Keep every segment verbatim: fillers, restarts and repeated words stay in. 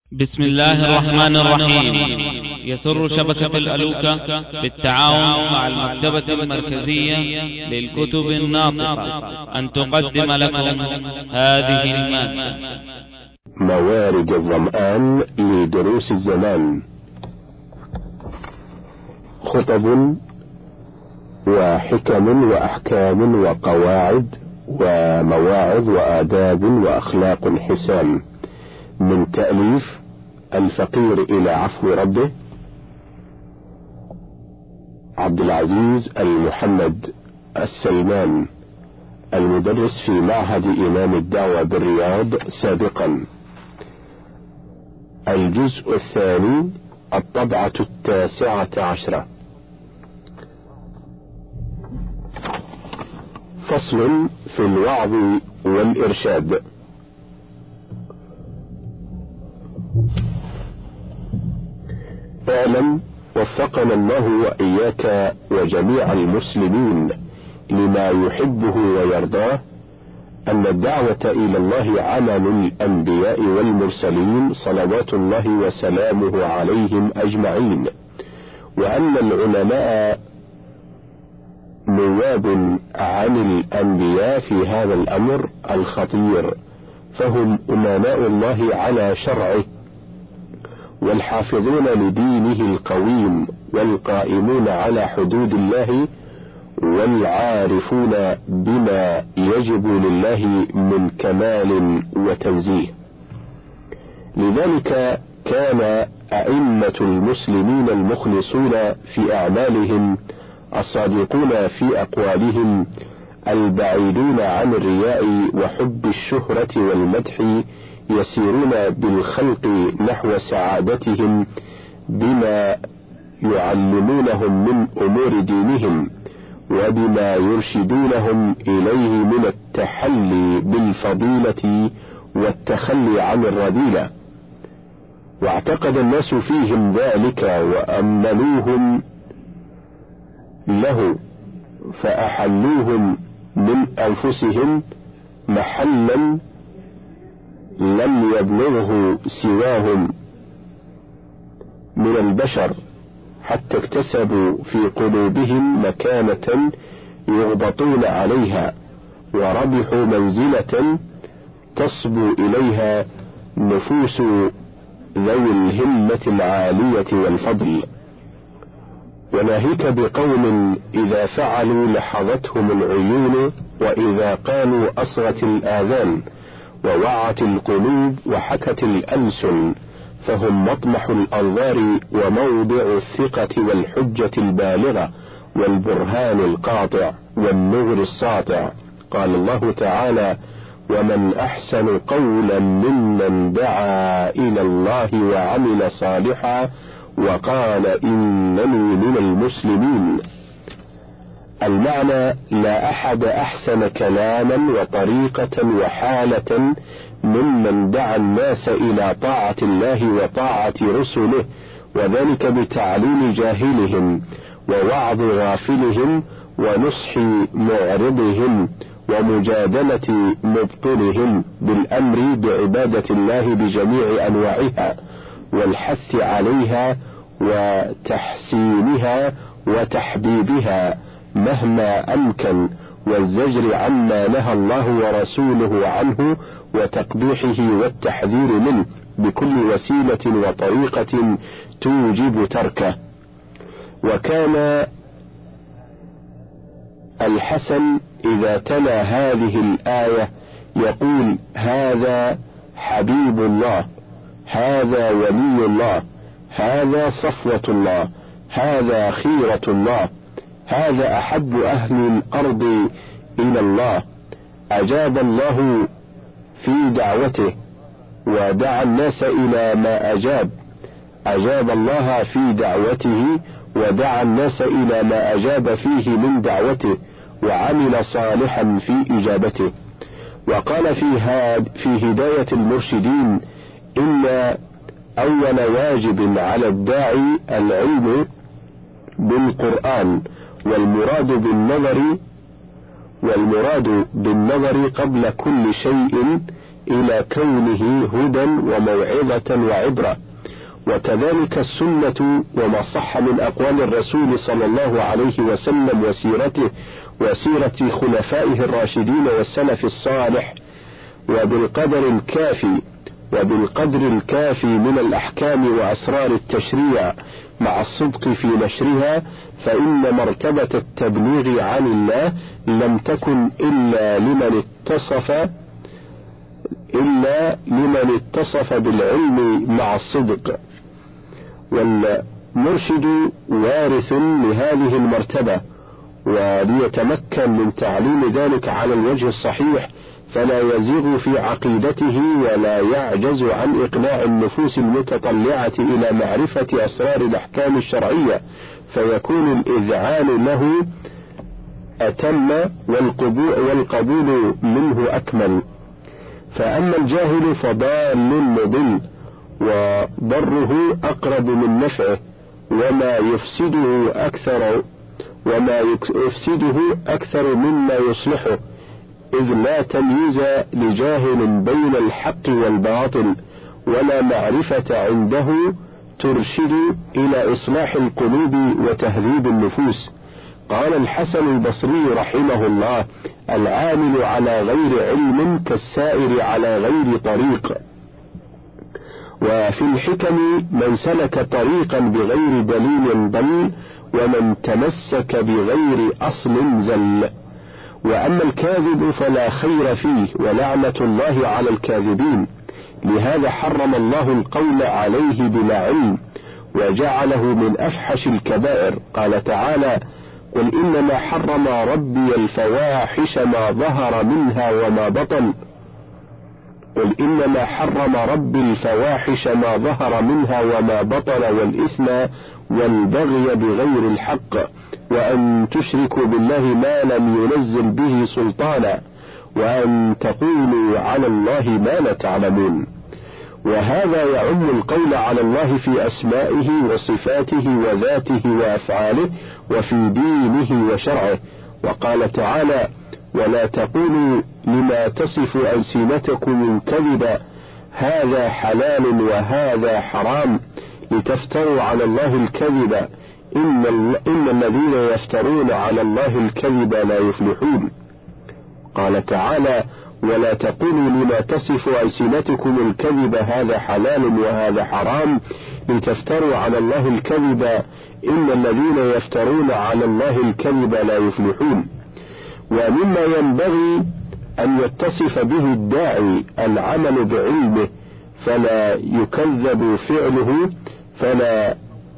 بسم الله الرحمن الرحيم. يسر شبكة الألوكة بالتعاون مع المكتبة المركزية للكتب الناطقة أن تقدم لكم هذه المادة. موارد الظمآن لدروس الزمان، خطب وحكم وأحكام وقواعد ومواعظ وآداب وأخلاق حسان، من تأليف الفقير إلى عفو ربه عبد العزيز المحمد السلمان، المدرس في معهد إمام الدعوة بالرياض سابقا. الجزء الثاني، الطبعة التاسعة عشرة. فصل في الوعظ والإرشاد. اعلم وفقنا الله وإياك وجميع المسلمين لما يحبه ويرضاه أن الدعوة إلى الله عمل الأنبياء والمرسلين صلوات الله وسلامه عليهم أجمعين، وأن العلماء نواب عن الأنبياء في هذا الأمر الخطير، فهم أمناء الله على شرعه والحافظون لدينه القويم والقائمون على حدود الله والعارفون بما يجب لله من كمال وتنزيه. لذلك كان أئمة المسلمين المخلصون في أعمالهم، الصادقون في أقوالهم، البعيدون عن الرياء وحب الشهرة والمدح، يسيرون بالخلق نحو سعادتهم بما يعلمونهم من أمور دينهم وبما يرشدونهم إليه من التحلي بالفضيلة والتخلي عن الرذيلة. واعتقد الناس فيهم ذلك وأملوهم له، فأحلوهم من أنفسهم محلا لم يبلغه سواهم من البشر، حتى اكتسبوا في قلوبهم مكانة يغبطون عليها، وربحوا منزلة تصبو إليها نفوس ذوي الهمة العالية والفضل. وناهيك بقوم إذا فعلوا لحظتهم العيون، وإذا قالوا أصغت الآذان، ووعت القلوب وحكت الألسن، فهم مطمح الأنظار وموضع الثقة والحجة البالغة والبرهان القاطع والنور الساطع. قال الله تعالى: ومن أحسن قولا ممن دعا إلى الله وعمل صالحا وقال إنني من المسلمين. المعنى: لا أحد أحسن كلاما وطريقة وحالة ممن دعا الناس إلى طاعة الله وطاعة رسله، وذلك بتعليم جاهلهم ووعظ غافلهم ونصح معرضهم ومجادلة مبطلهم، بالأمر بعبادة الله بجميع أنواعها والحث عليها وتحسينها وتحبيبها مهما أمكن، والزجر عما نهى الله ورسوله عنه وتقبيحه والتحذير منه بكل وسيلة وطريقة توجب تركه. وكان الحسن إذا تلا هذه الآية يقول: هذا حبيب الله، هذا ولي الله، هذا صفوة الله، هذا خيرة الله، هذا أحب أهل الأرض إلى الله، أجاب الله في دعوته ودعا الناس إلى ما أجاب، أجاب الله في دعوته ودعا الناس إلى ما أجاب فيه من دعوته، وعمل صالحا في إجابته. وقال في, في هداية المرشدين: إن أول واجب على الداعي العلم بالقرآن، والمراد بالنظر والمراد بالنظر قبل كل شيء إلى كونه هدى وموعظة وعبرة. وكذلك السنة وما صح من أقوال الرسول صلى الله عليه وسلم وسيرته وسيرة خلفائه الراشدين والسلف الصالح، وبالقدر الكافي وبالقدر الكافي من الأحكام وأسرار التشريع مع الصدق في نشرها، فإن مرتبة التبليغ عن الله لم تكن إلا لمن اتصف إلا لمن اتصف بالعلم مع الصدق، والمرشد وارث لهذه المرتبة، وليتمكن من تعليم ذلك على الوجه الصحيح فلا يزيغ في عقيدته ولا يعجز عن إقناع النفوس المتطلعة إلى معرفة أسرار الأحكام الشرعية، فيكون الإذعان له أتم والقبول منه أكمل. فأما الجاهل فضال مضل، وضره أقرب من نفعه، وما يفسده أكثر وما يفسده أكثر مما يصلحه، إذ لا تمييز لجاهل بين الحق والباطل، ولا معرفة عنده ترشد إلى إصلاح القلوب وتهذيب النفوس. قال الحسن البصري رحمه الله: العامل على غير علم كالسائر على غير طريق. وفي الحكم: من سلك طريقا بغير دليل ضل، ومن تمسك بغير أصل زل. وأما الكاذب فلا خير فيه، ولعنة الله على الكاذبين، لهذا حرم الله القول عليه بلا علم، وجعله من أفحش الكبائر. قال تعالى: قل إنما حرم ربي الفواحش ما ظهر منها وما بطن قل إنما حرم ربي الفواحش ما ظهر منها وما بطن والإثم والبغي بغير الحق، وأن تشركوا بالله ما لم ينزل به سلطانا، وأن تقولوا على الله ما لا تعلمون. وهذا يعم القول على الله في أسمائه وصفاته وذاته وأفعاله وفي دينه وشرعه. وقال تعالى: ولا تقولوا لما تصف ألسنتكم الكذب هذا حلال وهذا حرام لتفتروا على الله الكذب إن, إن الذين يفترون على الله الكذب لا يفلحون. قال تعالى: ولا تقولوا لما تصف ألسنتكم الكذب هذا حلال وهذا حرام لتفتروا على الله الكذب إن الذين يفترون على الله الكذب لا يفلحون. ومما ينبغي أن يتصف به الداعي العمل بعلمه، فلا يكذب فعله فلا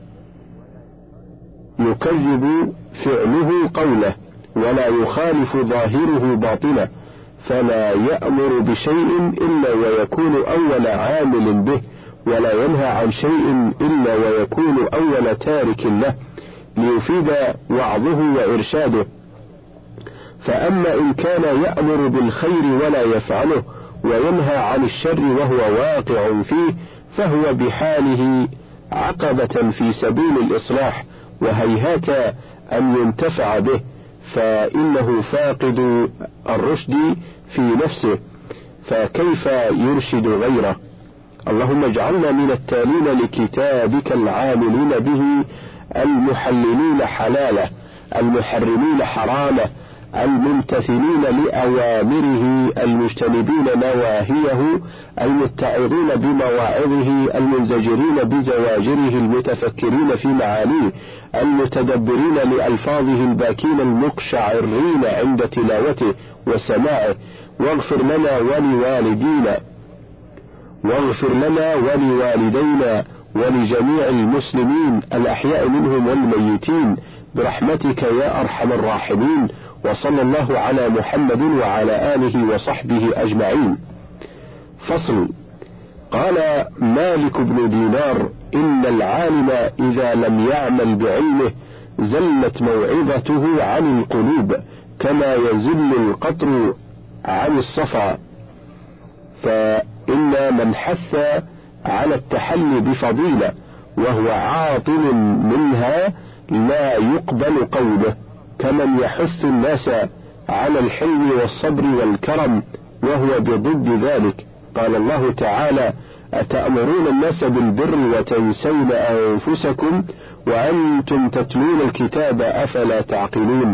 يكذب فعله قوله، ولا يخالف ظاهره باطنه، فلا يأمر بشيء إلا ويكون أول عامل به، ولا ينهى عن شيء إلا ويكون أول تارك له، ليفيد وعظه وإرشاده. فأما إن كان يأمر بالخير ولا يفعله، وينهى عن الشر وهو واقع فيه، فهو بحاله عقبة في سبيل الإصلاح، وهيهات أن ينتفع به، فإنه فاقد الرشد في نفسه، فكيف يرشد غيره؟ اللهم اجعلنا من التالين لكتابك العاملين به، المحللين حلاله، المحرمين حرامه، الممتثلين لأوامره، المجتنبين نواهيه، المتعظين بمواعظه، المنزجرين بزواجره، المتفكرين في معانيه، المتدبرين لألفاظه، الباكين المقشعرين عند تلاوته وسماعه. واغفر لنا ولوالدينا واغفر لنا ولوالدينا ولجميع المسلمين الأحياء منهم والميتين برحمتك يا أرحم الراحمين. وصلى الله على محمد وعلى آله وصحبه أجمعين. فصل. قال مالك بن دينار: إن العالم إذا لم يعمل بعلمه زلت موعظته عن القلوب، كما يزل القطر عن الصفا. فإن من حث على التحلي بفضيلة وهو عاطل منها لا يقبل قوله، كمن يحث الناس على الحلم والصبر والكرم وهو بضد ذلك. قال الله تعالى: أتأمرون الناس بالبر وتنسون أنفسكم وأنتم تتلون الكتاب أفلا تعقلون.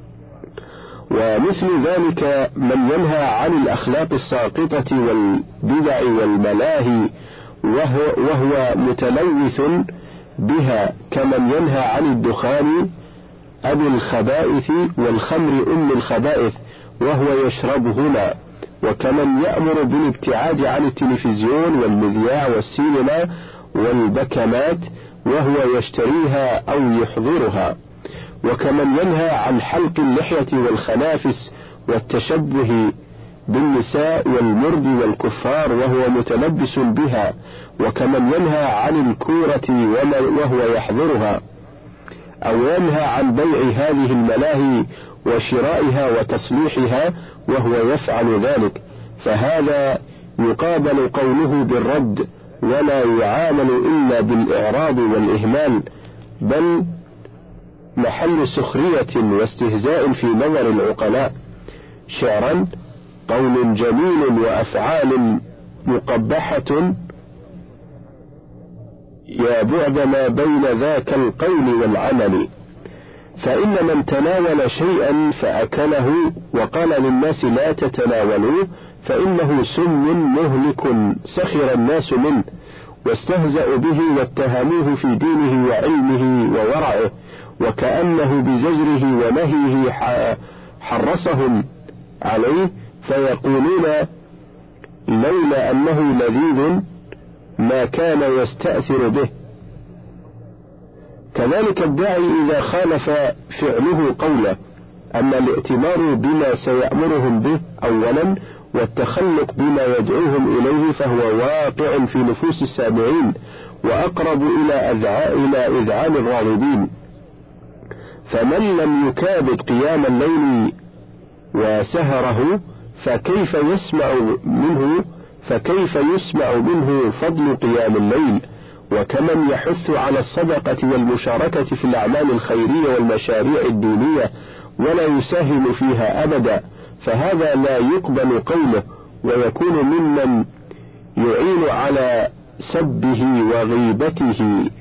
ومثل ذلك من ينهى عن الأخلاق الساقطة والبدع والملاهي وهو, وهو متلوث بها، كمن ينهى عن الدخان أبي الخبائث والخمر أم الخبائث وهو يشربهما، وكمن يأمر بالابتعاد عن التلفزيون والمذياع والسينما والبكمات وهو يشتريها أو يحضرها، وكمن ينهى عن حلق اللحية والخنافس والتشبه بالنساء والمرد والكفار وهو متلبس بها، وكمن ينهى عن الكورة وهو يحضرها، أو ينهى عن بيع هذه الملاهي وشرائها وتصليحها وهو يفعل ذلك، فهذا يقابل قوله بالرد ولا يعامل إلا بالإعراض والإهمال، بل محل سخرية واستهزاء في نظر العقلاء. شعرا: قول جميل وأفعال مقبحة يا بعد ما بين ذاك القول والعمل. فإن من تناول شيئا فأكله وقال للناس لا تتناولوه فإنه سم مهلك سخر الناس منه واستهزأوا به واتهموه في دينه وعلمه وورعه، وكأنه بزجره ونهيه حرصهم عليه، فيقولون لولا أنه لذيذ ما كان يستأثر به. كذلك الداعي إذا خالف فعله قوله. أما الائتمار بما سيأمرهم به أولا والتخلق بما يدعوهم إليه فهو واقع في نفوس السامعين وأقرب إلى إلى إذعان الراغبين. فمن لم يكابد قيام الليل وسهره فكيف يسمع منه فكيف يسمع منه فضل قيام الليل؟ وكمن يحث على الصدقة والمشاركة في الأعمال الخيرية والمشاريع الدينية ولا يساهم فيها أبدا، فهذا لا يقبل قوله ويكون ممن يعين على سبه وغيبته،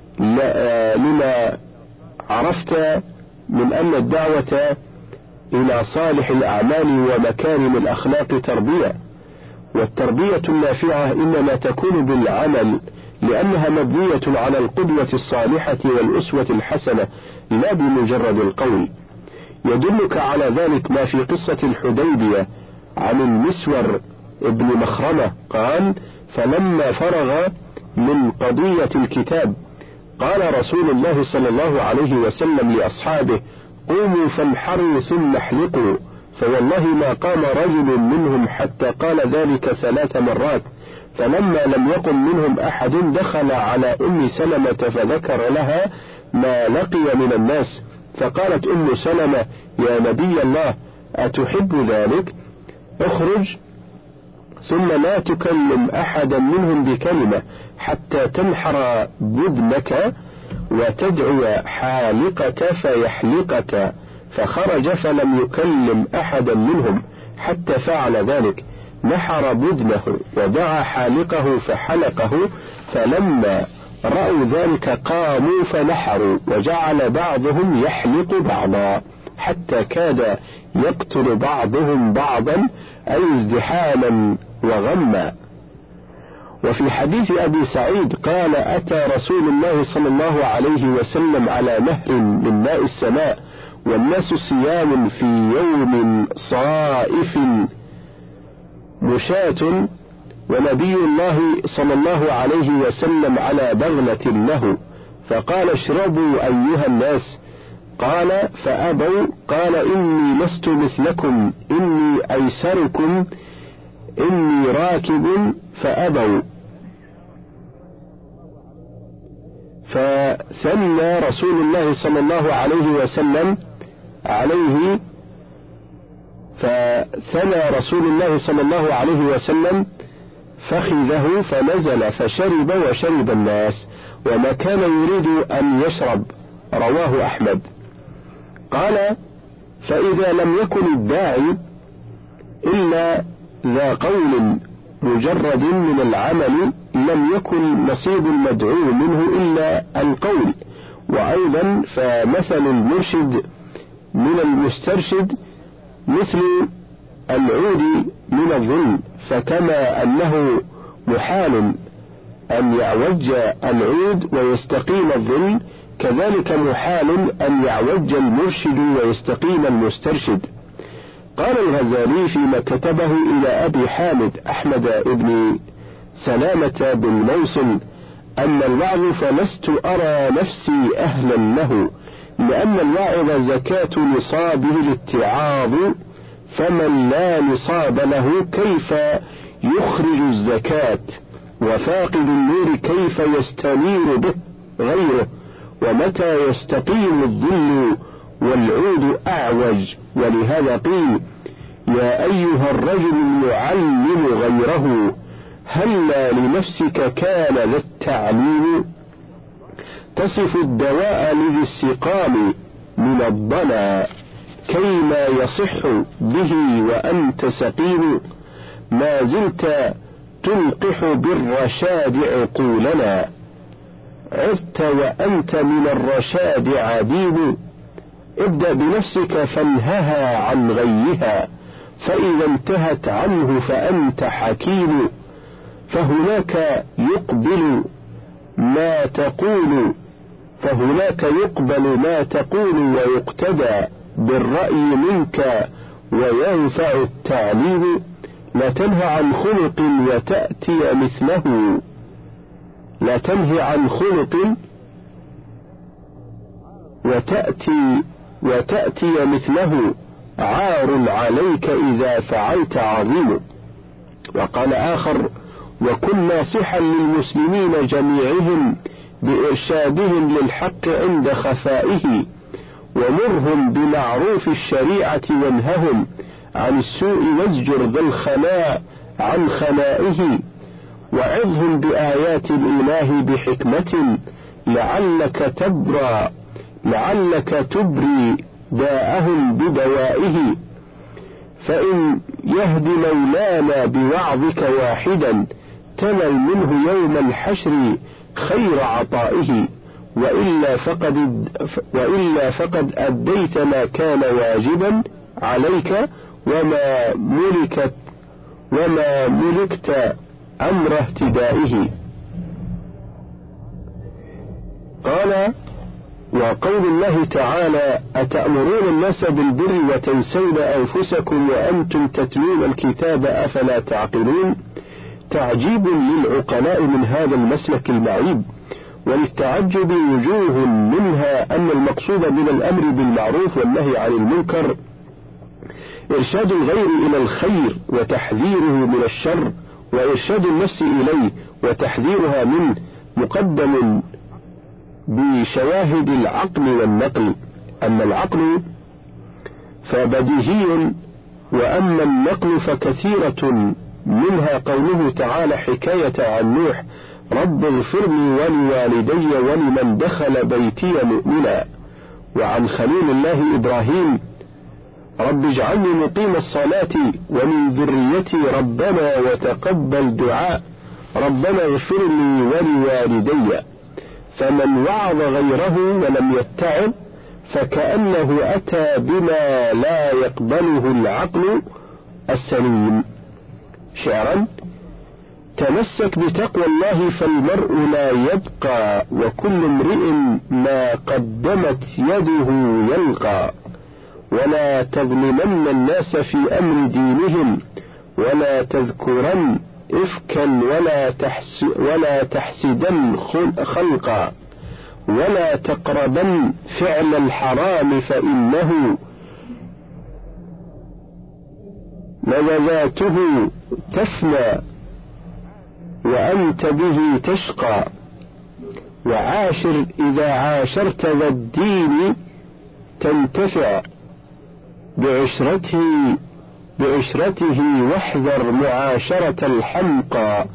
لما عرفت من أن الدعوة إلى صالح الأعمال ومكارم الأخلاق تربية، والتربية النافعة إنما تكون بالعمل، لأنها مبنية على القدوة الصالحة والأسوة الحسنة لا بمجرد القول. يدلك على ذلك ما في قصة الحديبية عن المسور ابن مخرمة قال: فلما فرغ من قضية الكتاب قال رسول الله صلى الله عليه وسلم لأصحابه: قوموا فانحروا ثم احلقوا، فوالله ما قام رجل منهم حتى قال ذلك ثلاث مرات، فلما لم يقم منهم أحد دخل على أم سلمة فذكر لها ما لقي من الناس، فقالت أم سلمة: يا نبي الله أتحب ذلك؟ اخرج ثم لا تكلم أحدا منهم بكلمة حتى تنحر بدنك وتدعو حالقك فيحلقك. فخرج فلم يكلم أحدا منهم حتى فعل ذلك، نحر بدنه ودعا حالقه فحلقه، فلما رأوا ذلك قاموا فنحروا، وجعل بعضهم يحلق بعضا حتى كاد يقتل بعضهم بعضا أي ازدحاما وغما. وفي حديث أبي سعيد قال: أتى رسول الله صلى الله عليه وسلم على نهر من ماء السماء والناس صيام في يوم صائف مشاة، ونبي الله صلى الله عليه وسلم على بغلة له، فقال: اشربوا أيها الناس. قال: فأبوا. قال: إني لست مثلكم، إني أيسركم، إني راكب. فأبوا. فثنى رسول الله صلى الله عليه وسلم عليه فثنى رسول الله صلى الله عليه وسلم فخذه فنزل فشرب وشرب الناس، وما كان يريد أن يشرب. رواه أحمد. قال: فإذا لم يكن الداعي إلا ذا قول مجرد من العمل لم يكن نصيب المدعو منه إلا القول. وأيضا فمثل المرشد من المسترشد مثل العود من الظل، فكما أنه محال أن يعوج العود ويستقيم الظل، كذلك محال أن يعوج المرشد ويستقيم المسترشد. قال الغزالي فيما كتبه إلى أبي حامد أحمد بن سلامة بالموصل: أن الوعظ فلست أرى نفسي أهلا له، لأن الواعظ زكاة نصابه الاتعاظ، فمن لا نصاب له كيف يخرج الزكاة، وفاقد النور كيف يستنير به غيره، ومتى يستقيم الظل والعود أعوج. ولهذا قيل: يا أيها الرجل المعلم غيره، هلا لنفسك كان ذا التعليم، تصف الدواء لذي السقام من الضنا، كيما يصح به وأنت سقيم، ما زلت تلقح بالرشاد عقولنا، عدت وأنت من الرشاد عديم، ابدأ بنفسك فانهها عن غيها، فإذا انتهت عنه فأنت حكيم، فهناك يقبل ما تقول فهناك يقبل ما تقول ويقتدى بالرأي منك وينفع التعليم، لا تنهى عن خلق وتأتي مثله لا تنهي عن خلق وتأتي وتأتي مثله، عار عليك إذا فعلت عظيم. وقال آخر: وكن ناصحا للمسلمين جميعهم بإرشادهم للحق عند خفائه، ومرهم بمعروف الشريعة وانههم عن السوء، وازجر ذا الخناء عن خنائه، وعظهم بآيات الإله بحكمة، لعلك تبرى لعلك تبري داءهم بدوائه، فإن يهد مولانا بوعظك واحدا، تنل منه يوم الحشر خير عطائه، وإلا فقد, وإلا فقد أديت ما كان واجبا عليك، وما ملكت وما ملكت أمر اهتدائه. قال: وقول الله تعالى: أتأمرون الناس بالبر وتنسون أنفسكم وأنتم تتلون الكتاب أفلا تعقلون، تعجيب للعقلاء من هذا المسلك المعيب، وللتعجب وجوه منها أن المقصود من الأمر بالمعروف والنهي عن المنكر إرشاد الغير إلى الخير وتحذيره من الشر، وإرشاد النفس إليه وتحذيرها منه مقدم بشواهد العقل والنقل. أما العقل فبديهي، وأما النقل فكثيرة، منها قوله تعالى حكاية عن نوح: رب اغفر لي ولوالدي ولمن دخل بيتي مؤمنا. وعن خليل الله إبراهيم: رب اجعلني مقيم الصلاة ومن ذريتي ربنا وتقبل دعاء، ربنا اغفر لي ولوالدي. فمن وعظ غيره ولم يتعظ فكأنه أتى بما لا يقبله العقل السليم. شعرا: تمسك بتقوى الله فالمرء لا يبقى، وكل امرئ ما قدمت يده يلقى، ولا تظلمن الناس في أمر دينهم، ولا تذكرن إفكا، ولا, تحس ولا تحسدن خلقا، ولا تقربن فعل الحرام فإنه لذاته تفنى وأنت به تشقى، وعاشر إذا عاشرت ذا الدين تنتفع بعشرته بعشرته واحذر معاشرة الحمقى،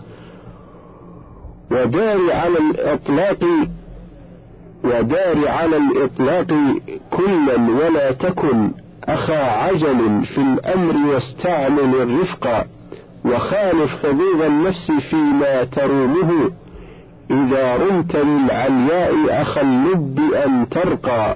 ودار على الإطلاق ودار على الإطلاق كلا، ولا تكن أخا عجل في الأمر واستعمل الرفق، وخالف حظوظ النفس فيما ترومه، إذا رمت للعلياء أخا اللب أن ترقى.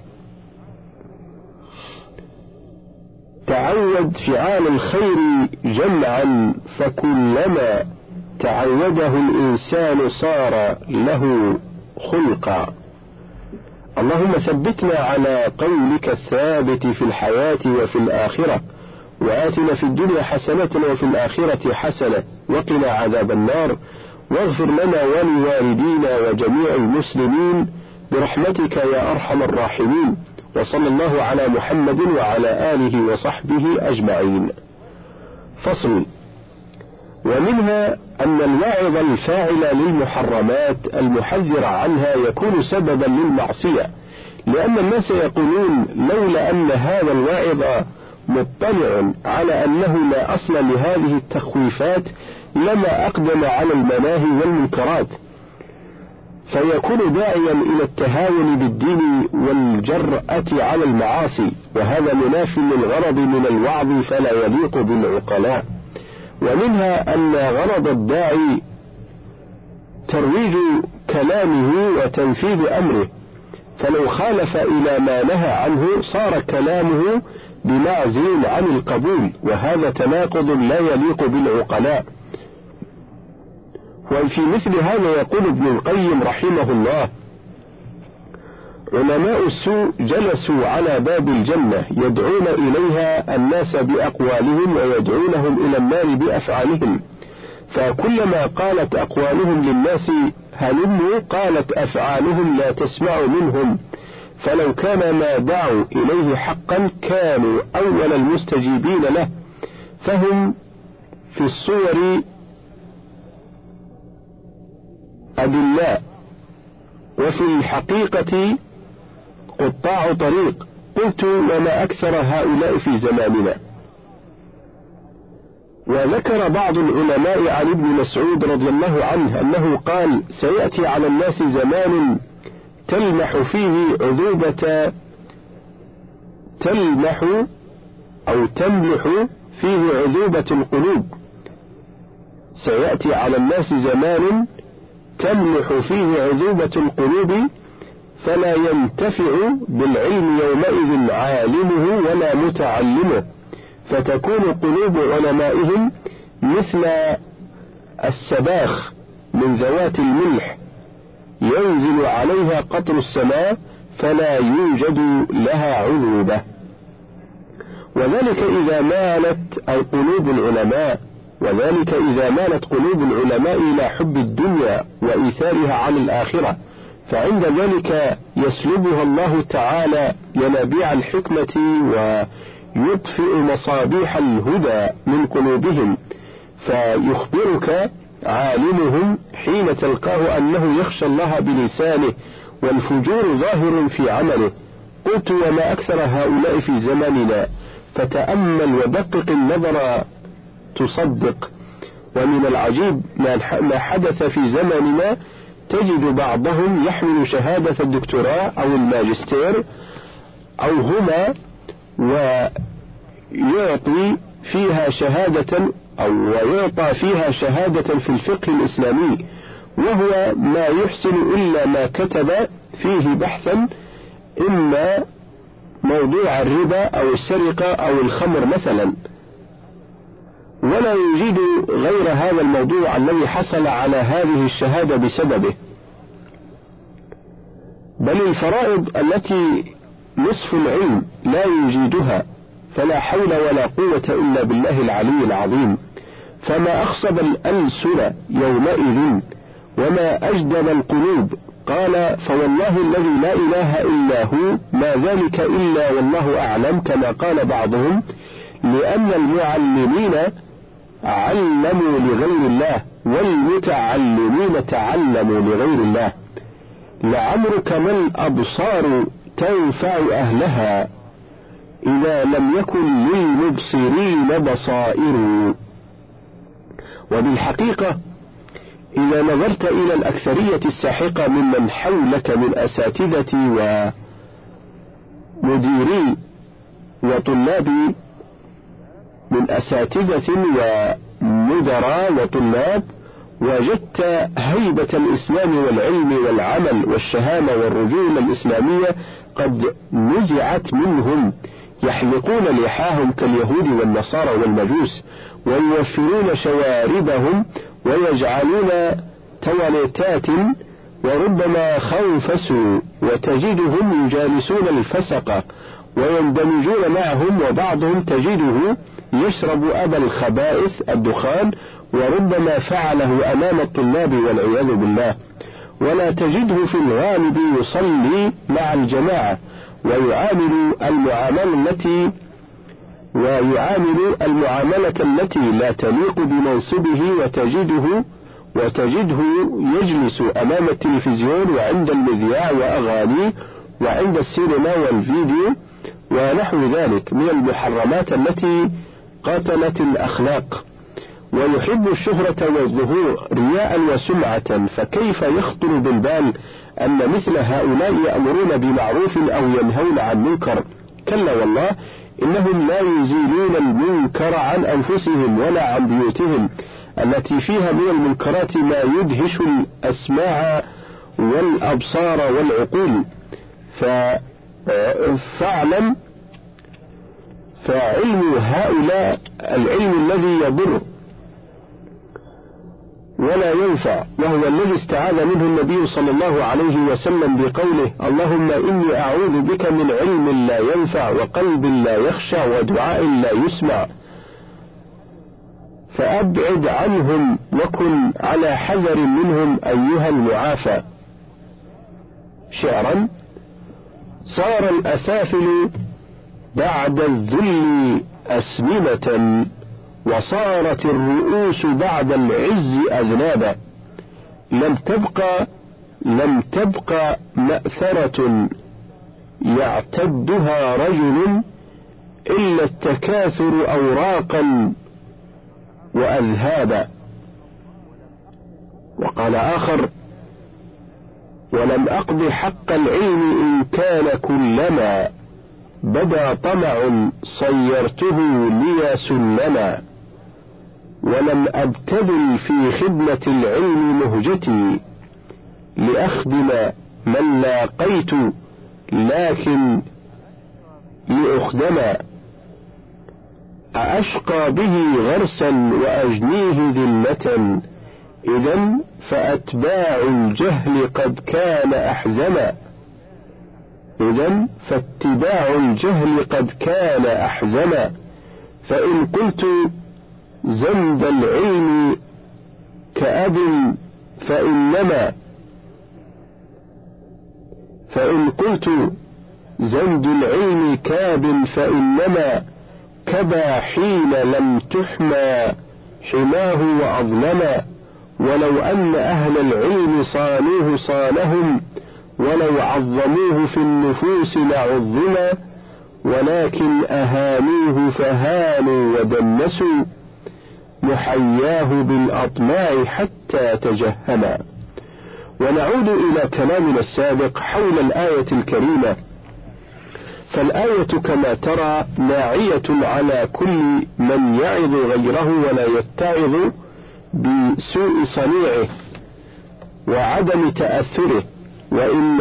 تعود فعال الخير جمعا، فكلما تعوده الإنسان صار له خلقا. اللهم ثبتنا على قولك الثابت في الحياة وفي الآخرة، وآتنا في الدنيا حسنة وفي الآخرة حسنة وقنا عذاب النار، واغفر لنا ولوالدينا وجميع المسلمين برحمتك يا أرحم الراحمين. وصلى الله على محمد وعلى آله وصحبه أجمعين. فصل. ومنها أن الواعظ الفاعل للمحرمات المحذر عنها يكون سببا للمعصية، لأن الناس يقولون لولا أن هذا الواعظ مطلع على أنه لا أصل لهذه التخويفات لما أقدم على المناهي والمنكرات، فيكون داعيا إلى التهاون بالدين والجرأة على المعاصي، وهذا مناف للغرض من الوعظ فلا يليق بالعقلاء. ومنها أن غرض الداعي ترويج كلامه وتنفيذ أمره، فلو خالف إلى ما نهى عنه صار كلامه بمعزل عن القبول، وهذا تناقض لا يليق بالعقلاء. وفي مثل هذا يقول ابن القيم رحمه الله: علماء السوء جلسوا على باب الجنة يدعون إليها الناس بأقوالهم ويدعونهم إلى النار بأفعالهم، فكلما قالت أقوالهم للناس هلموا قالت أفعالهم لا تسمع منهم، فلو كان ما دعوا إليه حقا كانوا أول المستجيبين له، فهم في الصور أدلاء وفي الحقيقة قطاع طريق. قلت: وما أكثر هؤلاء في زماننا. وذكر بعض العلماء عن ابن مسعود رضي الله عنه أنه قال: سيأتي على الناس زمان تلمح فيه عذوبة تلمح أو تملح فيه عذوبة القلوب. سيأتي على الناس زمان تملح فيه عذوبة القلوب، فلا ينتفع بالعلم يومئذ عالمه ولا متعلمه، فتكون قلوب علمائهم مثل السباخ من ذوات الملح ينزل عليها قطر السماء فلا يوجد لها عذوبة. وذلك إذا مالت قلوب العلماء وذلك إذا مالت قلوب العلماء إلى حب الدنيا وإيثارها على الآخرة، فعند ذلك يسلبها الله تعالى ينابيع الحكمة ويطفئ مصابيح الهدى من قلوبهم، فيخبرك عالمهم حين تلقاه أنه يخشى الله بلسانه والفجور ظاهر في عمله. قلت: وما أكثر هؤلاء في زماننا، فتأمل ودقق النظر تصدق. ومن العجيب ما حدث في زماننا، تجد بعضهم يحمل شهادة الدكتوراه أو الماجستير أو هما ويعطي فيها شهادة أو ويعطى فيها شهادة في الفقه الإسلامي، وهو ما يحسن إلا ما كتب فيه بحثا، إما موضوع الربا أو السرقة أو الخمر مثلا، ولا يجيد غير هذا الموضوع الذي حصل على هذه الشهادة بسببه. بل الفرائض التي نصف العلم لا يجيدها، فلا حول ولا قوة إلا بالله العلي العظيم. فما أخصب الألسن يومئذ وما أجدب القلوب. قال: فوالله الذي لا إله إلا هو ما ذلك إلا والله أعلم، كما قال بعضهم، لأن المعلمين علموا لغير الله والمتعلمين تعلموا لغير الله. لعمرك ما الأبصار تنفع أهلها إذا لم يكن للمبصرين بصائر. وبالحقيقة إذا نظرت إلى الأكثرية الساحقة ممن حولك من أساتذتي ومديري وطلابي، من أساتذة مدراء وطلاب وجدت هيبة الإسلام والعلم والعمل والشهامة والرجولة الإسلامية قد نزعت منهم، يحلقون لحاهم كاليهود والنصارى والمجوس، ويوفرون شواربهم ويجعلون تواليتات، وربما خنفسوا، وتجدهم يجالسون الفسقة ويندمجون معهم، وبعضهم تجده يشرب أبا الخبائث الدخان، وربما فعله أمام الطلاب والعياذ بالله. ولا تجده في الغالب يصلي مع الجماعة ويعامل المعاملة التي ويعامل المعاملة التي لا تليق بمنصبه، وتجده وتجده يجلس أمام التلفزيون وعند المذياع وأغانيه وعند السينما والفيديو ونحو ذلك من المحرمات التي قتلت الأخلاق، ويحب الشهرة والظهور رياء وسمعة. فكيف يخطر بالبال أن مثل هؤلاء يأمرون بمعروف أو ينهون عن منكر؟ كلا والله، إنهم لا يزيلون المنكر عن أنفسهم ولا عن بيوتهم التي فيها من المنكرات ما يدهش الأسماع والأبصار والعقول. فاعلم فعلم هؤلاء العلم الذي يضر ولا ينفع، وهو الذي استعاذ منه النبي صلى الله عليه وسلم بقوله: اللهم إني أعوذ بك من علم لا ينفع وقلب لا يخشع ودعاء لا يسمع، فأبعد عنهم وكن على حذر منهم أيها المعافى. شعرا: صار الأسافل بعد الذل أسمنة، وصارت الرؤوس بعد العز أذنابا، لم تبقى لم تبقى مأثرة يعتدها رجل إلا التكاثر أوراقا وأذهابا. وقال آخر: ولم أقض حق العلم إن كان كلما بدا طمع صيرته لي سلما، ولم أبتذل في خدمة العلم مهجتي لأخدم من لاقيت لكن لأخدما، أأشقى به غرسا وأجنيه ذلة، إذا فأتباع الجهل قد كان أحزما، إذا فاتباع الجهل قد كان أحزما. فإن قلت زند العلم كأب فإنما فإن قلت زند العلم كاب فإنما كبا حين لم تحمى حماه وأظلما، ولو أن أهل العلم صانوه صانهم، ولو عظموه في النفوس لعظما، ولكن أهانوه فهانوا ودنسوا محياه بالأطماع حتى تجهما. ونعود إلى كلامنا السابق حول الآية الكريمة، فالآية كما ترى ناعية على كل من يعظ غيره ولا يتعظ بسوء صنيعه وعدم تأثره، وإن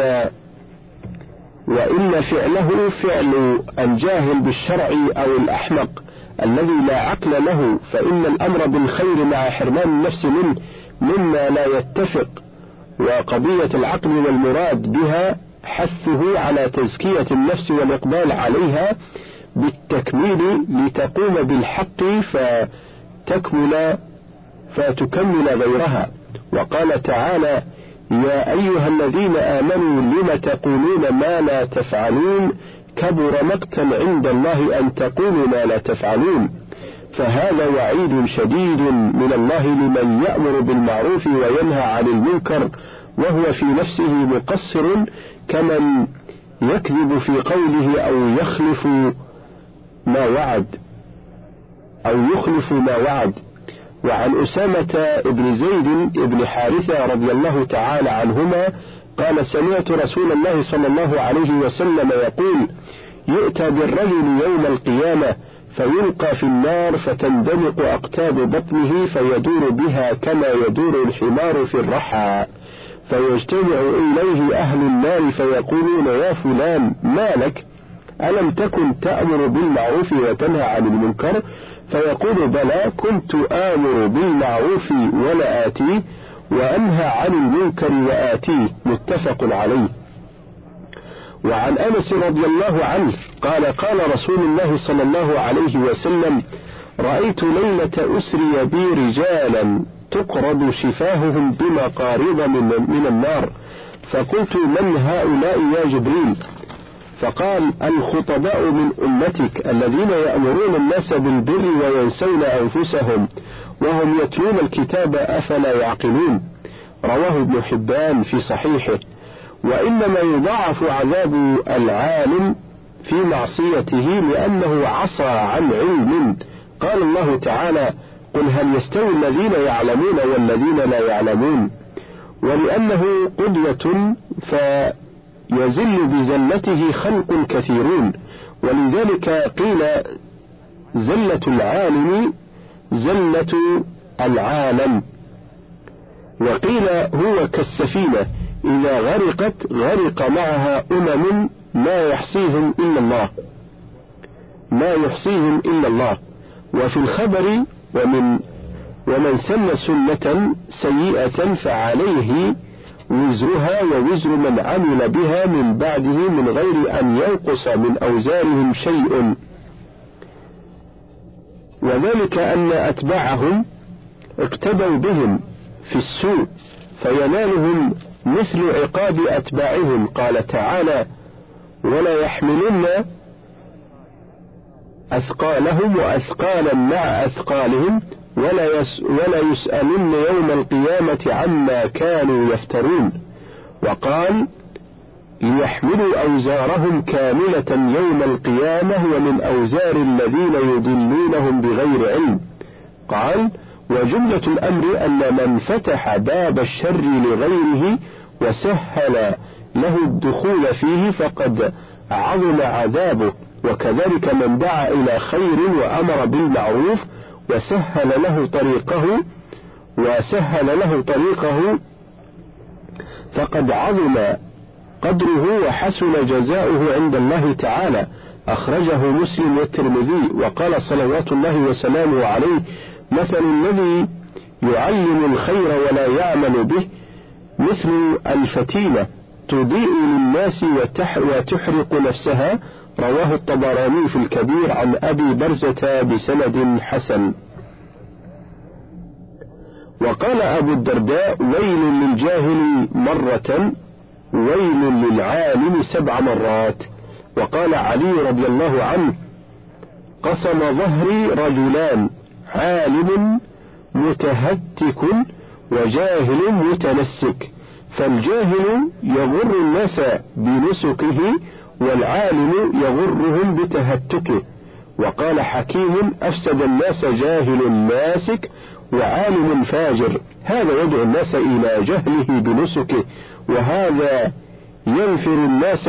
وإن فعله فعل الجاهل بالشرع أو الأحمق الذي لا عقل له، فإن الأمر بالخير مع حرمان النفس منه مما لا يتفق، وقضية العقل والمراد بها حثه على تزكية النفس والإقبال عليها بالتكميل لتقوم بالحق فتكمل فتكمل غيرها. وقال تعالى: يا أيها الذين آمنوا لم تقولون ما لا تفعلون كبر مقتا عند الله أن تقولوا ما لا تفعلون. فهذا وعيد شديد من الله لمن يأمر بالمعروف وينهى عن المنكر وهو في نفسه مقصر، كمن يكذب في قوله أو يخلف ما وعد أو يخلف ما وعد. وعن أسامة بن زيد بن حارثة رضي الله تعالى عنهما قال: سمعت رسول الله صلى الله عليه وسلم يقول: يؤتى بالرجل يوم القيامة فيلقى في النار فتندلق أقتاب بطنه فيدور بها كما يدور الحمار في الرحى، فيجتمع إليه أهل النار فيقولون يا فلان ما لك؟ ألم تكن تأمر بالمعروف وتنهى عن المنكر؟ فيقول بلى، كنت آمر بالمعروف ولا آتيه، وأنهى عن المنكر وآتيه. متفق عليه. وعن أنس رضي الله عنه قال قال رسول الله صلى الله عليه وسلم: رأيت ليلة أسري بي رجالا تقرض شفاههم بمقارض من, من النار، فقلت من هؤلاء يا جبريل؟ فقال: الخطباء من أمتك الذين يأمرون الناس بالبر وينسون أنفسهم وهم يتلون الكتاب أفلا يعقلون. رواه ابن حبان في صحيحه. وإنما يضاعف عذاب العالم في معصيته لأنه عصى عن علم. قال الله تعالى: قل هل يستوي الذين يعلمون والذين لا يعلمون. ولأنه قدوة فيزل بزلته خلق كثيرون، ولذلك قيل زلة العالم زلة العالم، وقيل هو كالسفينة إذا غرقت غرق معها أمم ما يحصيهم إلا الله ما يحصيهم إلا الله. وفي الخبر: ومن ومن سن سنة سيئة فعليه وزرها ووزر من عمل بها من بعده من غير أن ينقص من أوزارهم شيء. وذلك أن أتباعهم اقتدوا بهم في السوء فينالهم مثل عقاب أتباعهم. قال تعالى: ولا يحملن أثقالهم وأثقالا مع أثقالهم ولا, يس ولا يسألن يوم القيامة عما كانوا يفترون. وقال: ليحملوا أوزارهم كاملة يوم القيامة ومن أوزار الذين يضلونهم بغير علم. قال: وجملة الأمر أن من فتح باب الشر لغيره وسهل له الدخول فيه فقد عظم عذابه، وكذلك من دعا إلى خير وأمر بالمعروف وسهل له طريقه وسهل له طريقه فقد عظم قدره وحسن جزاؤه عند الله تعالى. أخرجه مسلم والترمذي. وقال صلوات الله وسلامه عليه: مثل الذي يعلم الخير ولا يعمل به مثل الفتيلة تضيء للناس وتحرق نفسها. رواه الطبراني في الكبير عن أبي برزة بسند حسن. وقال أبو الدرداء: ويل للجاهل مرة ويل للعالم سبع مرات. وقال علي رضي الله عنه: قسم ظهري رجلان، عالم متهتك وجاهل متنسك، فالجاهل يغر الناس بنسكه والعالم يغرهم بتهتكه. وقال حكيم: أفسد الناس جاهل ناسك وعالم فاجر، هذا يدعو الناس إلى جهله بنسكه، وهذا ينفر الناس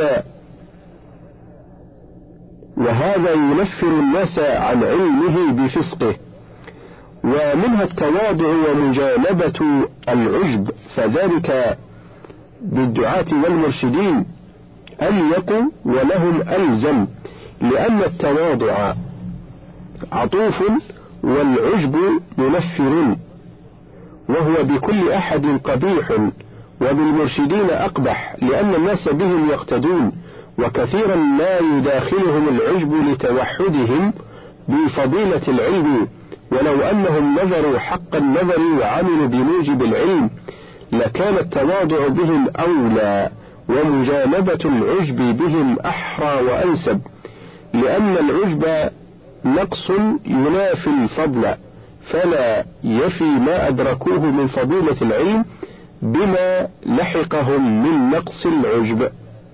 وهذا ينفر الناس عن علمه بفسقه. ومنها التواضع ومجانبة العجب، فذلك بالدعاة والمرشدين أليق ولهم ألزم، لأن التواضع عطوف والعجب منفر، وهو بكل أحد قبيح، وبالمرشدين أقبح، لأن الناس بهم يقتدون، وكثيرا ما يداخلهم العجب لتوحدهم بفضيلة العلم، ولو أنهم نظروا حق النظر وعملوا بموجب العلم لكان التواضع بهم أولى، ومجانبة العجب بهم أحرى وأنسب، لأن العجب نقص ينافي الفضل، فلا يفي ما أدركوه من فضيلة العلم بما لحقهم من نقص العجب.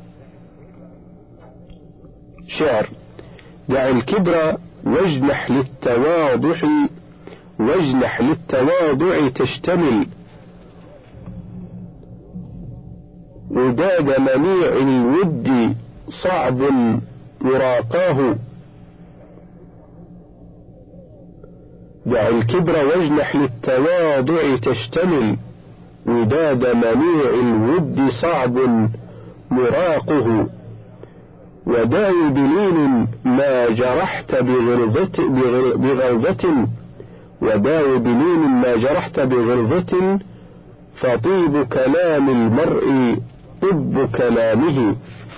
شعر: دع الكبر واجنح للتواضع واجنح للتواضع تشتمل، وداد منيع الود صعب يراقاه، دع الكبر واجنح للتواضع تشتمل، وداد منيع الود صعب مراقه، وداوي بلين ما جرحت بغلظة بغلظة وداوي بلين ما جرحت بغلظة، فطيب كلام المرء طب كلامه.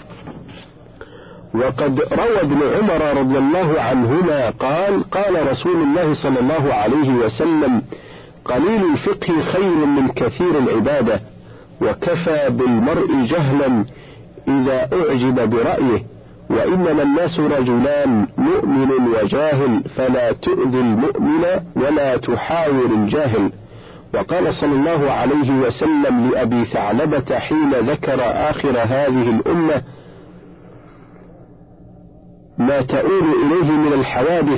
وقد روى ابن عمر رضي الله عنهما قال قال رسول الله صلى الله عليه وسلم: قليل الفقه خير من كثير العبادة، وكفى بالمرء جهلا إذا أعجب برأيه، وإنما الناس رجلان مؤمن وجاهل، فلا تؤذي المؤمن ولا تحاور الجاهل. وقال صلى الله عليه وسلم لأبي ثعلبة حين ذكر آخر هذه الأمة ما تؤول إليه من الحوادث: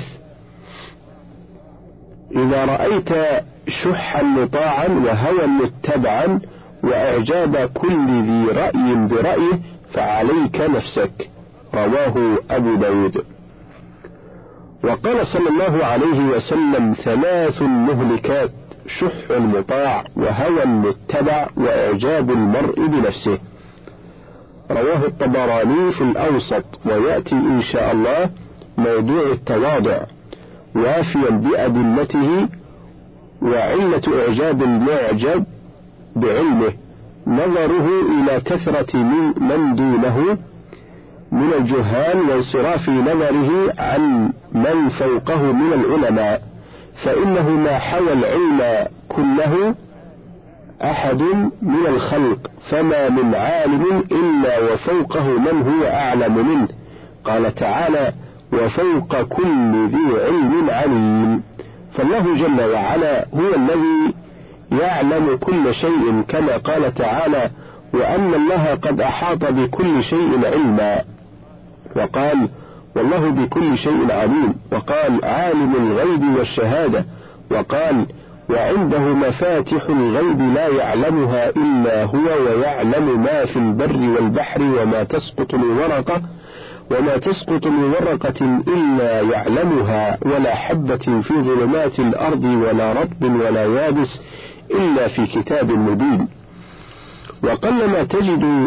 إذا رأيت شحا مطاعا وهوى متبعا وإعجاب كل ذي رأي برأيه فعليك نفسك. رواه أبو داود. وقال صلى الله عليه وسلم: ثلاث مهلكات: شح مطاع، وهوى متبع، وإعجاب المرء بنفسه. رواه الطبراني في الأوسط، ويأتي إن شاء الله موضوع التواضع وافيا بأدلته. وعلة إعجاب المعجب بعلمه نظره إلى كثرة من دونه من الجهال وانصراف نظره عن من فوقه من العلماء، فإنه ما حوى العلم كله أحد من الخلق، فما من عالم إلا وفوقه من هو أعلم منه. قال تعالى: وفوق كل ذي علم عليم. فالله جل وعلا هو الذي يعلم كل شيء، كما قال تعالى: وأن الله قد أحاط بكل شيء علما. وقال: والله بكل شيء عليم. وقال: عالم الغيب والشهادة. وقال: وعنده مفاتح الغيب لا يعلمها إلا هو، ويعلم ما في البر والبحر، وما تسقط من ورقة وما تسقط من ورقة إلا يعلمها، ولا حبة في ظلمات الأرض ولا رطب ولا يابس إلا في كتاب مبين. وقلما تجد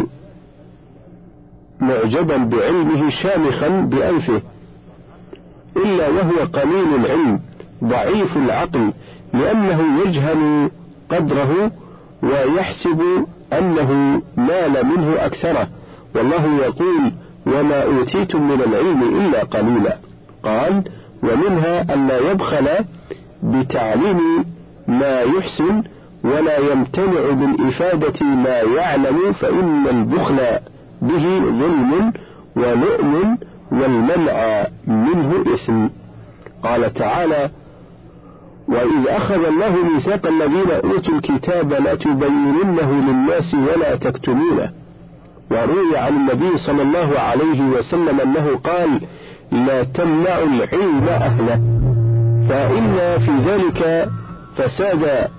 معجبا بعلمه شامخا بأنفه إلا وهو قليل العلم ضعيف العقل، لأنه يجهل قدره ويحسب أنه نال منه أكثره، والله يقول: وما أوتيتم من العلم إلا قليلا. قال: ومنها أن لا يبخل بتعليم ما يحسن، ولا يمتنع بالإفادة ما يعلم، فإن البخل به ظلم ولؤم، والمنع منه إثم. قال تعالى: وإذ أخذ الله ميثاق الذين أوتوا الكتاب لتبيننه للناس ولا تكتمونه. وروي عن النبي صلى الله عليه وسلم أنه قال: لا تمنعوا العلم أهله، فإن في ذلك فساد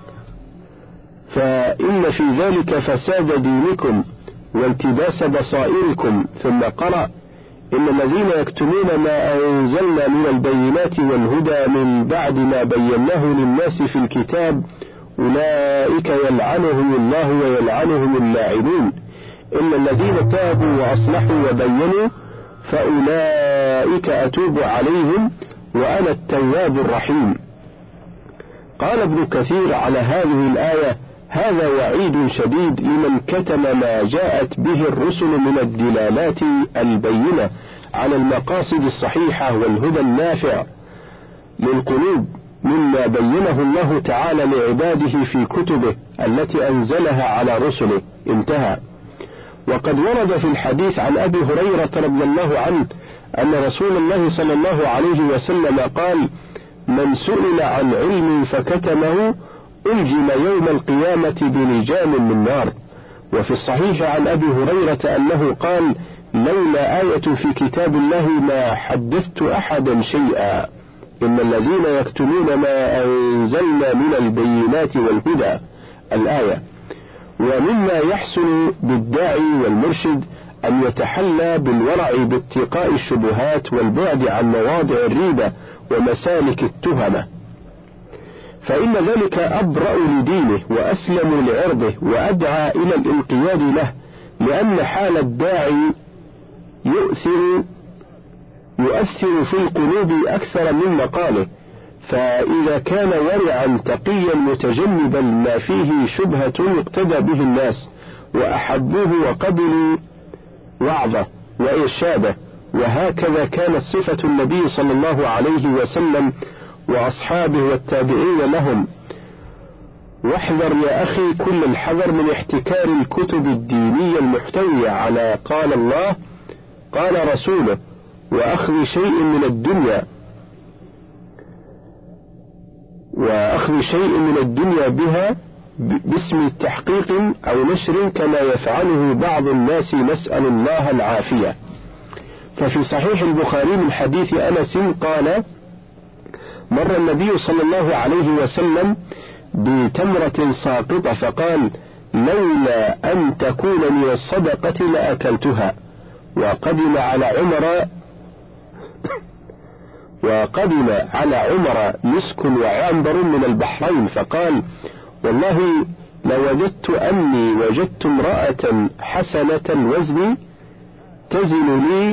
فإن في ذلك فساد دينكم والتباس بصائركم. ثم قرأ: إن الذين يكتمون ما أنزلنا من البينات والهدى من بعد ما بيناه للناس في الكتاب أولئك يلعنهم الله ويلعنهم اللاعنون، إلا الذين تابوا وأصلحوا وبينوا فأولئك أتوب عليهم وأنا التواب الرحيم. قال ابن كثير على هذه الآية: هذا وعيد شديد لمن كتم ما جاءت به الرسل من الدلالات البينة على المقاصد الصحيحة والهدى النافع للقلوب، مما بينه الله تعالى لعباده في كتبه التي أنزلها على رسله. انتهى. وقد ورد في الحديث عن أبي هريرة رضي الله عنه أن رسول الله صلى الله عليه وسلم قال: من سئل عن علم فكتمه ألجم يوم القيامة بلجام من نار. وفي الصحيح عن أبي هريرة أنه قال: لولا آية في كتاب الله ما حدثت أحدا شيئا، إن الذين يكتمون ما أنزلنا من البينات والهدى. الآية. ومما يحسن بالداعي والمرشد أن يتحلى بالورع باتقاء الشبهات والبعد عن مواضع الريبة ومسالك التهمة. فإن ذلك أبرأ لدينه وأسلم لعرضه وأدعى إلى الانقياد له، لأن حال الداعي يؤثر يؤثر في القلوب أكثر من مقاله. فإذا كان ورعا تقيا متجنبا ما فيه شبهة اقتدى به الناس وأحبوه وقبلوا وعظه وإرشاده، وهكذا كانت صفة النبي صلى الله عليه وسلم وأصحابه والتابعين لهم. واحذر يا أخي كل الحذر من احتكار الكتب الدينية المحتوية على قال الله قال رسوله، وأخذ شيء من الدنيا وأخذ شيء من الدنيا بها باسم التحقيق أو نشر كما يفعله بعض الناس، نسأل الله العافية. ففي صحيح البخاري من حديث أنس قال: مر النبي صلى الله عليه وسلم بتمرة ساقطة فقال: لولا أن تكون من الصدقة لأكلتها. وقدم على عمر وقدم على عمر مسك وعنبر من البحرين فقال: والله لوجدت أني وجدت امرأة حسنة الوزن تزن لي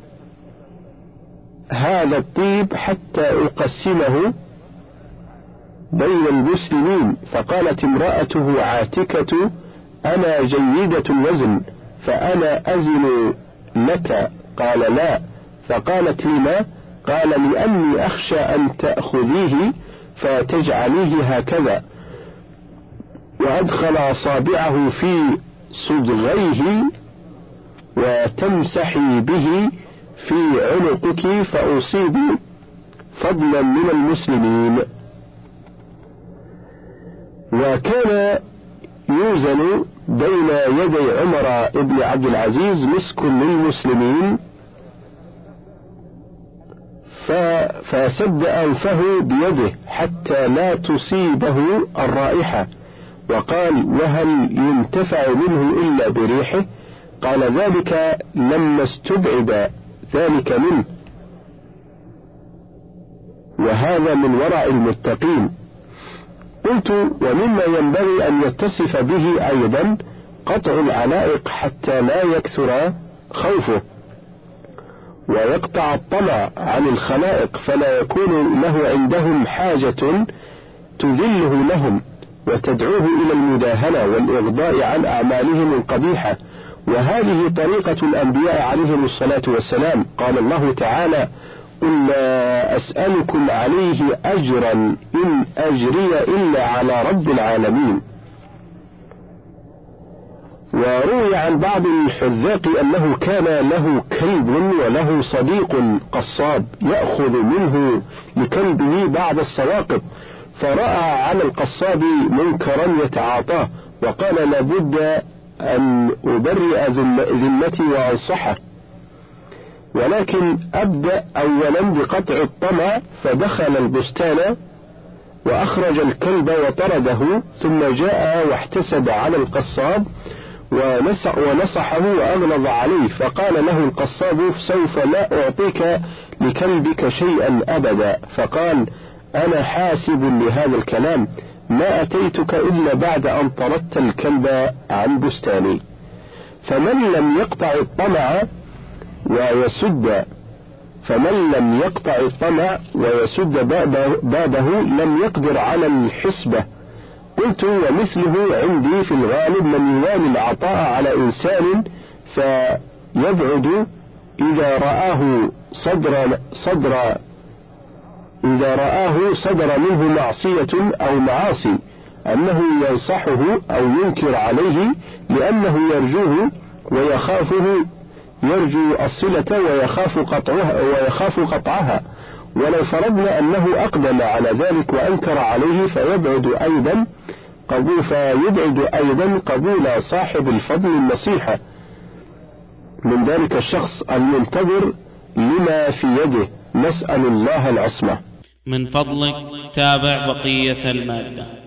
هذا الطيب حتى أقسمه بين المسلمين. فقالت امرأته عاتكة: أنا جيدة الوزن فأنا أزن لك. قال: لا. فقالت: لما؟ قال: لأني أخشى أن تأخذيه فتجعليه هكذا. وأدخل أصابعه في صدغيه وتمسحي به في عنقك فأصيب فضلا من المسلمين. وكان يوزن بين يدي عمر بن عبد العزيز مسك للمسلمين فسد أنفه بيده حتى لا تصيبه الرائحة، وقال: وهل ينتفع منه إلا بريحه؟ قال: ذلك لما استبعد ذلك منه، وهذا من ورع المتقين. قلت: ومما ينبغي أن يتصف به أيضا قطع العلائق حتى لا يكثر خوفه، ويقطع الطمع عن الخلائق فلا يكون له عندهم حاجة تذله لهم وتدعوه إلى المداهنة والإغضاء عن أعمالهم القبيحة. وهذه طريقة الأنبياء عليهم الصلاة والسلام. قال الله تعالى: قل لا أسألكم عليه أجرا إن أجري إلا على رب العالمين. وروي عن بعض الحذاق أنه كان له كلب وله صديق قصاب يأخذ منه لكلبه بعض السواقط، فرأى على القصاب منكرا يتعاطاه وقال: لابد أن أبرئ ذمتي وأنصحه، ولكن أبدأ أولا بقطع الطمع. فدخل البستان وأخرج الكلب وطرده، ثم جاء واحتسب على القصاب ونصحه وأغلظ عليه، فقال له القصاب: سوف لا أعطيك لكلبك شيئا أبدا. فقال: أنا حاسب لهذا الكلام، ما أتيتك إلا بعد أن طردت الكلب عن بستاني. فمن لم يقطع الطمع ويسد فمن لم يقطع الطمع ويسد بابه لم يقدر على الحسبة. قلت: ومثله عندي في الغالب من يوالي العطاء على إنسان فيبعد إذا رآه صدر صدر إذا رآه صدر منه معصية أو معاصي أنه ينصحه أو ينكر عليه لأنه يرجوه ويخافه يرجو الصلة ويخاف قطعها ويخاف قطعها. ولو فرضنا أنه أقدم على ذلك وأنكر عليه فيبعد أيضا قبول فيبعد أيضا قبول صاحب الفضل النصيحة من ذلك الشخص المنتظر لما في يده. نسأل الله العصمة. من فضلك تابع بقية المادة.